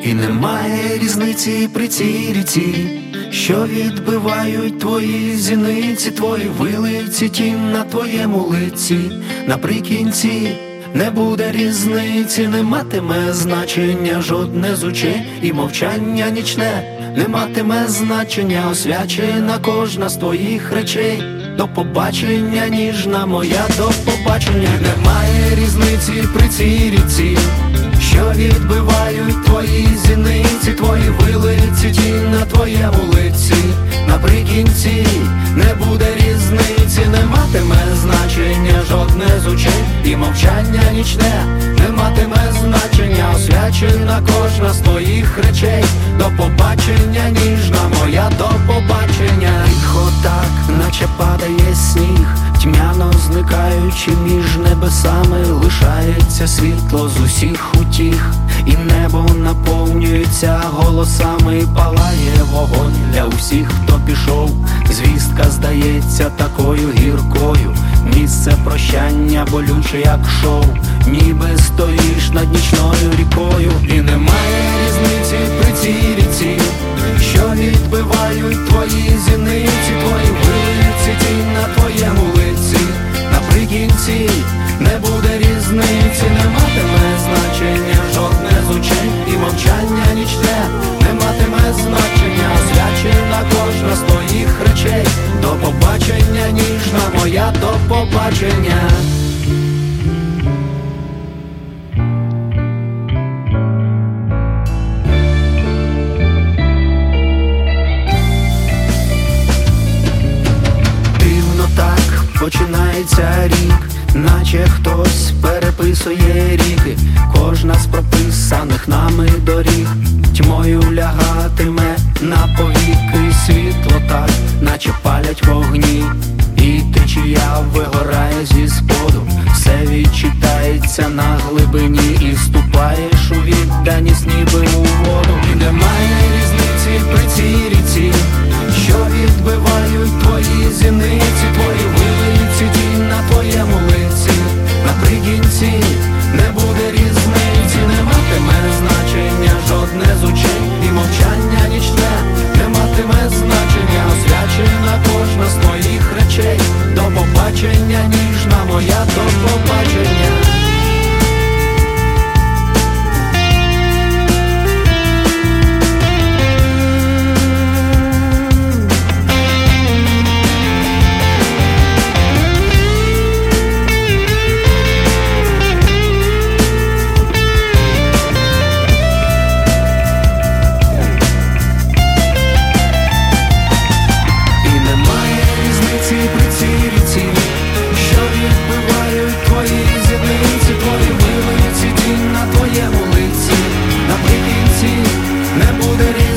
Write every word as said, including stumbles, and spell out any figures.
І немає різниці при цій ріці, що відбивають твої зіниці, твої вилиці, тінь на твоєму лиці. Наприкінці не буде різниці, не матиме значення жодне з очей, і мовчання нічне не матиме значення, освячена кожна з твоїх речей. До побачення, ніжна моя, до побачення. Немає різниці при цій ріці, що відбивають твої зіниці, твої вилиці, тінь на твоєму лиці. Наприкінці не буде різниці, не матиме значення жодне з очей, і мовчання нічне не матиме значення, освячена кожна з твоїх речей. До побачення, ніжна моя, до побачення. Тихо так, наче падає сніг, тьмяно зникаючи між небесами, лишається світло з усіх утіх, і небо наповнюється голосами, і палає вогонь для усіх, хто пішов. Звістка здається такою гіркою, місце прощання болюче, як шоу, ніби стоїш над нічною рікою. І немає різниці при цій ріці, що відбивають твої зіниці, твої вилиці, тінь на твоєму лиці. Наприкінці не буде різниці, не матиме значення жодне з очей, і мовчання нічне не матиме значення, освячена кожна з твоїх речей. До побачення, ніжна моя, до побачення. Починається рік, наче хтось переписує ріки, кожна з прописаних нами доріг тьмою лягатиме на повіки. Світло так, наче палять вогні, і течія вигорає зі споду. Все відчитається на глибині, і вступаєш у відданість ніби у воду. І немає різниці при цій ріці, що відбивають твої зіниці, твої вилиці, тінь на твоєму лиці. Наприкінці не буде різниці, не матиме значення жодне з очей, і мовчання нічне не матиме значення, освячена кожна з твоїх речей. До побачення, ніжна моя, до побачення. Наприкінці не буде різниці.